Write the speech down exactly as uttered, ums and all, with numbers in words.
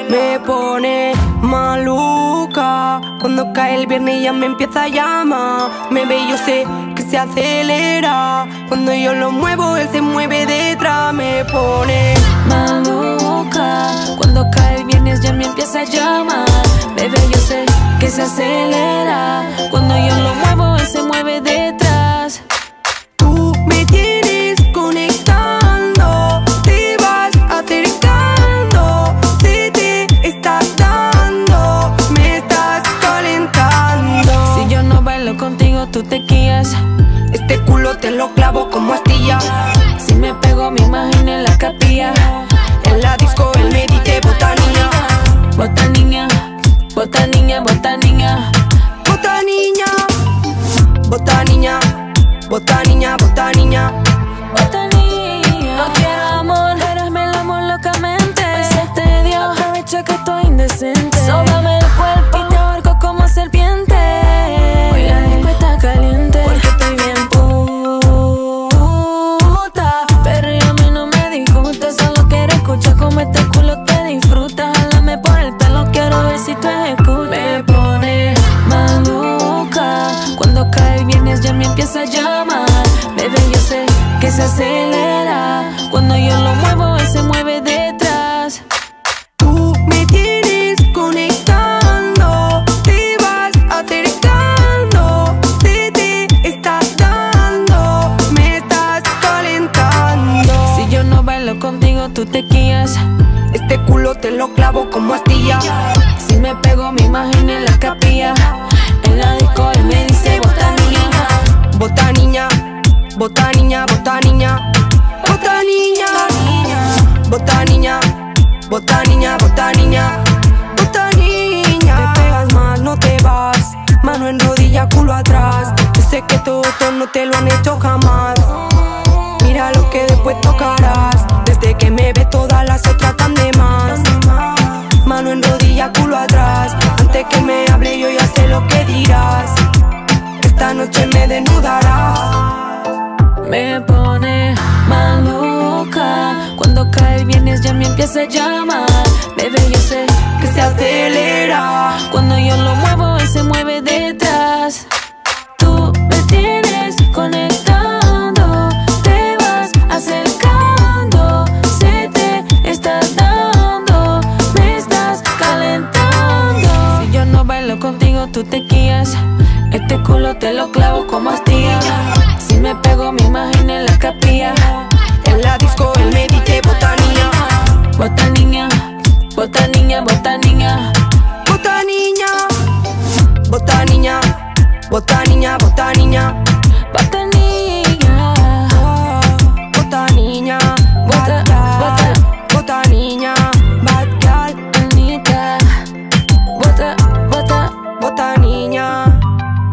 Me pone maluca cuando cae el viernes y ya me empieza a llamar. Me ve y yo sé que se acelera. Cuando yo lo muevo, él se mueve detrás. Me pone maluca cuando cae el viernes ya me empieza a llamar. Bebé, yo sé que se acelera. Cuando yo lo muevo, él se mueve detrás. Tú me tienes conectando, te vas acercando, se te está dando, me estás calentando. Si yo no bailo contigo, tú te guías. Este culo te lo clavo como astilla. Si me pego, me imagino en la capilla. En la disco él me dice bota niña. Bota niña, bota niña, bota niña. Bota niña, bota niña, bota niña, bota niña. Bota niña. No quiero amor, pero me lo amo locamente. Se te dio, aprovecha que estoy indecente. Sóbame el cuerpo y te ahorco como serpiente. Hoy la disco está caliente porque estoy bien puta. Pero a mí no me disgusta, solo quiero escuchar como este culo te disfruta. Jálame por el pelo, quiero ver si tú escuchas. Me pone maluca cuando cae el viernes ya me empieza a llamar. Bebé, yo sé que se acelera. Cuando yo lo muevo, él se mueve detrás. Tú me tienes conectando, te vas acercando, se te está dando, me estás calentando. Si yo no bailo contigo, tú te guías. Este culo te lo clavo como astilla. Si me pego, me imagino en la capilla. En la disco él me dice bota niña. Bota niña, bota niña, bota niña. Bota niña, bota niña, bota niña, bota niña. Bota niña. Te pegas más, no te vas. Mano en rodilla, culo atrás. Yo sé que todo esto no te lo han hecho jamás. Mira lo que después tocarás. Desde que me ves todas las otras tan de más. Mano en rodilla, culo atrás. Antes que me hable yo ya sé lo que dirás. Esta noche me desnudarás. Me pone maluca cuando cae el viernes ya me empieza a llamar. Bebé, yo sé Que se acelera. cuando yo lo muevo, él se mueve detrás. Tú me tienes conectando, te vas acercando, se te está dando, me estás calentando. Si yo no bailo contigo, tú te guías. Este culo te lo clavo como astilla. Si me pego, me imagino en la capilla. En la disco él me dice bota niña. Bota niña, bota niña, bota niña. Bota niña, bota niña, bota niña, bota niña.